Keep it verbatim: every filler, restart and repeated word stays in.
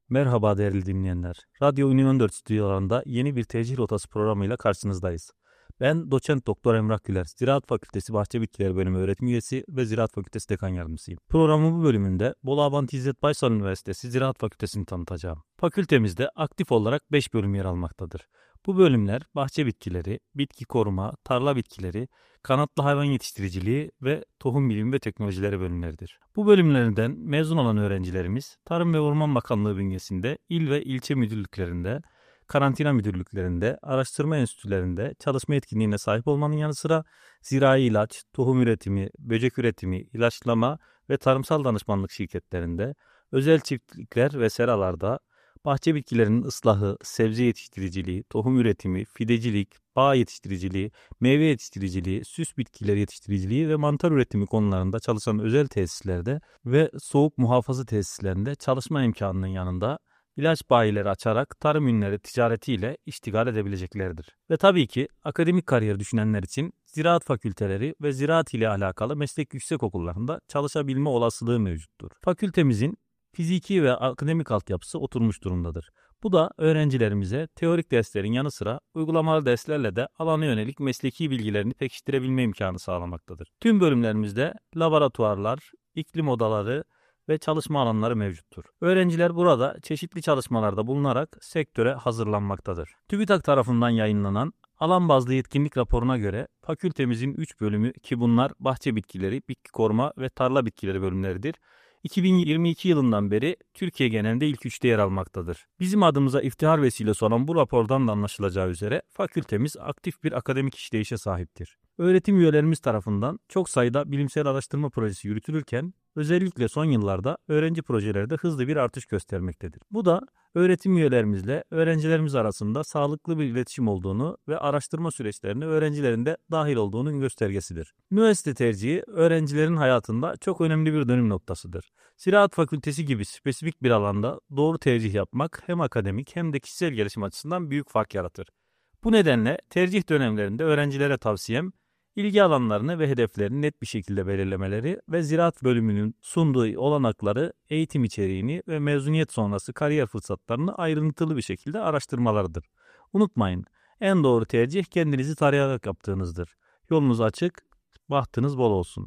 Merhaba değerli dinleyenler. Radyo Ünlü on dört stüdyolarında yeni bir tercih rotası programıyla karşınızdayız. Ben doçent doktor Emrah Güler, Ziraat Fakültesi Bahçe Bitkileri Bölümü öğretim üyesi ve Ziraat Fakültesi Dekan Yardımcısıyım. Programın bu bölümünde Bolu Abant İzzet Baysal Üniversitesi Ziraat Fakültesini tanıtacağım. Fakültemizde aktif olarak beş bölüm yer almaktadır. Bu bölümler bahçe bitkileri, bitki koruma, tarla bitkileri, kanatlı hayvan yetiştiriciliği ve tohum bilimi ve teknolojileri bölümleridir. Bu bölümlerden mezun olan öğrencilerimiz Tarım ve Orman Bakanlığı bünyesinde il ve ilçe müdürlüklerinde, karantina müdürlüklerinde, araştırma enstitülerinde çalışma etkinliğine sahip olmanın yanı sıra zirai ilaç, tohum üretimi, böcek üretimi, ilaçlama ve tarımsal danışmanlık şirketlerinde, özel çiftlikler ve seralarda, bahçe bitkilerinin ıslahı, sebze yetiştiriciliği, tohum üretimi, fidecilik, bağ yetiştiriciliği, meyve yetiştiriciliği, süs bitkileri yetiştiriciliği ve mantar üretimi konularında çalışan özel tesislerde ve soğuk muhafaza tesislerinde çalışma imkanının yanında ilaç bayileri açarak tarım ürünleri ticaretiyle iştigal edebileceklerdir. Ve tabii ki akademik kariyer düşünenler için ziraat fakülteleri ve ziraat ile alakalı meslek yüksekokullarında çalışabilme olasılığı mevcuttur. Fakültemizin fiziki ve akademik altyapısı oturmuş durumdadır. Bu da öğrencilerimize teorik derslerin yanı sıra uygulamalı derslerle de alana yönelik mesleki bilgilerini pekiştirebilme imkanı sağlamaktadır. Tüm bölümlerimizde laboratuvarlar, iklim odaları ve çalışma alanları mevcuttur. Öğrenciler burada çeşitli çalışmalarda bulunarak sektöre hazırlanmaktadır. TÜBİTAK tarafından yayınlanan alan bazlı yetkinlik raporuna göre fakültemizin üç bölümü ki bunlar bahçe bitkileri, bitki koruma ve tarla bitkileri bölümleridir, iki bin yirmi iki yılından beri Türkiye genelinde ilk üçte yer almaktadır. Bizim adımıza iftihar vesilesi olan bu rapordan da anlaşılacağı üzere fakültemiz aktif bir akademik işleyişe sahiptir. Öğretim üyelerimiz tarafından çok sayıda bilimsel araştırma projesi yürütülürken özellikle son yıllarda öğrenci projeleri de hızlı bir artış göstermektedir. Bu da öğretim üyelerimizle öğrencilerimiz arasında sağlıklı bir iletişim olduğunu ve araştırma süreçlerine öğrencilerin de dahil olduğunun göstergesidir. Üniversite tercihi öğrencilerin hayatında çok önemli bir dönüm noktasıdır. Ziraat Fakültesi gibi spesifik bir alanda doğru tercih yapmak hem akademik hem de kişisel gelişim açısından büyük fark yaratır. Bu nedenle tercih dönemlerinde öğrencilere tavsiyem, İlgi alanlarını ve hedeflerini net bir şekilde belirlemeleri ve ziraat bölümünün sunduğu olanakları, eğitim içeriğini ve mezuniyet sonrası kariyer fırsatlarını ayrıntılı bir şekilde araştırmalarıdır. Unutmayın, en doğru tercih kendinizi tarayarak yaptığınızdır. Yolunuz açık, bahtınız bol olsun.